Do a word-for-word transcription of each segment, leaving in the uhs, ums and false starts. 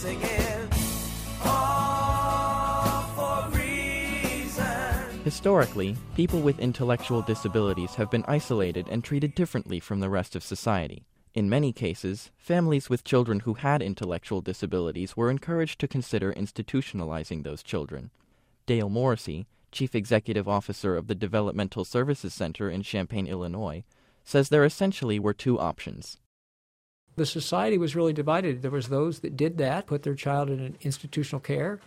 singing all for reason. Historically, people with intellectual disabilities have been isolated and treated differently from the rest of society. In many cases, families with children who had intellectual disabilities were encouraged to consider institutionalizing those children. Dale Morrissey, Chief Executive Officer of the Developmental Services Center in Champaign, Illinois, says there essentially were two options. The society was really divided. There was those that did that, put their child in an institutional care,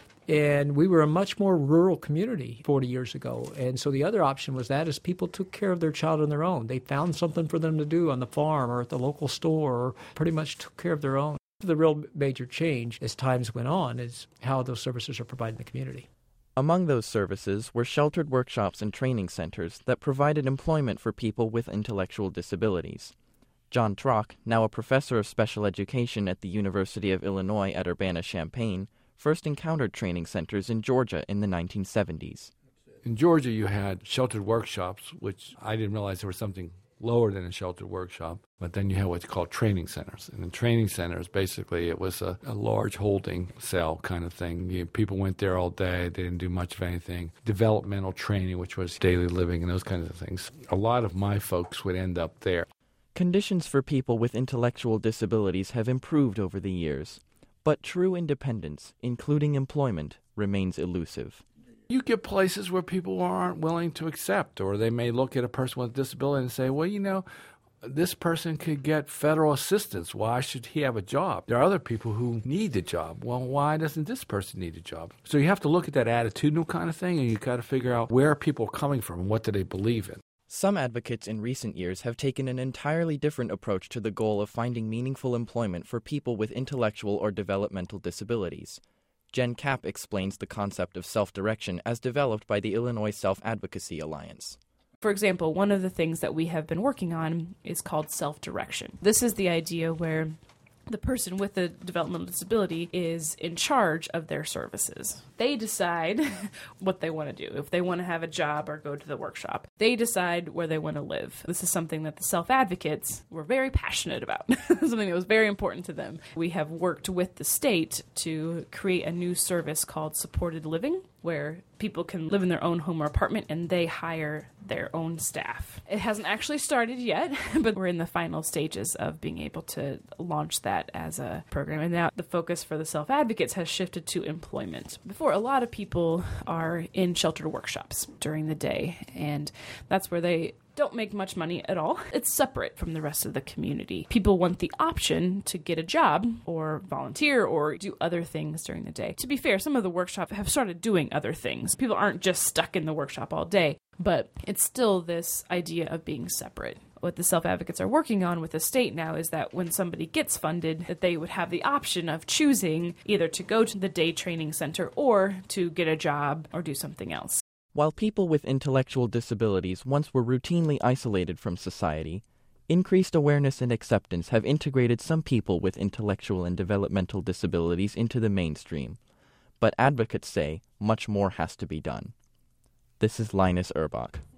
and we were a much more rural community forty years ago. And so the other option was that is people took care of their child on their own. They found something for them to do on the farm or at the local store, or pretty much took care of their own. The real major change as times went on is how those services are provided in the community. Among those services were sheltered workshops and training centers that provided employment for people with intellectual disabilities. John Trock, now a professor of special education at the University of Illinois at Urbana-Champaign, first encountered training centers in Georgia in the nineteen seventies. In Georgia, you had sheltered workshops, which I didn't realize there was something lower than a sheltered workshop, but then you had what's called training centers. And in training centers, basically, it was a, a large holding cell kind of thing. You, people went there all day. They didn't do much of anything. Developmental training, which was daily living and those kinds of things. A lot of my folks would end up there. Conditions for people with intellectual disabilities have improved over the years, but true independence, including employment, remains elusive. You get places where people aren't willing to accept, or they may look at a person with a disability and say, well, you know, this person could get federal assistance. Why should he have a job? There are other people who need a job. Well, why doesn't this person need a job? So you have to look at that attitudinal kind of thing, and you got to figure out where are people coming from and what do they believe in. Some advocates in recent years have taken an entirely different approach to the goal of finding meaningful employment for people with intellectual or developmental disabilities. Jen Kapp explains the concept of self-direction as developed by the Illinois Self-Advocacy Alliance. For example, one of the things that we have been working on is called self-direction. This is the idea where the person with a developmental disability is in charge of their services. They decide what they want to do, if they want to have a job or go to the workshop. They decide where they want to live. This is something that the self-advocates were very passionate about, something that was very important to them. We have worked with the state to create a new service called supported living, where people can live in their own home or apartment and they hire their own staff. It hasn't actually started yet, but we're in the final stages of being able to launch that as a program. And now the focus for the self-advocates has shifted to employment. Before, a lot of people are in sheltered workshops during the day, and that's where they don't make much money at all. It's separate from the rest of the community. People want the option to get a job or volunteer or do other things during the day. To be fair, some of the workshops have started doing other things. People aren't just stuck in the workshop all day, but it's still this idea of being separate. What the self-advocates are working on with the state now is that when somebody gets funded, that they would have the option of choosing either to go to the day training center or to get a job or do something else. While people with intellectual disabilities once were routinely isolated from society, increased awareness and acceptance have integrated some people with intellectual and developmental disabilities into the mainstream. But advocates say much more has to be done. This is Linus Urbach.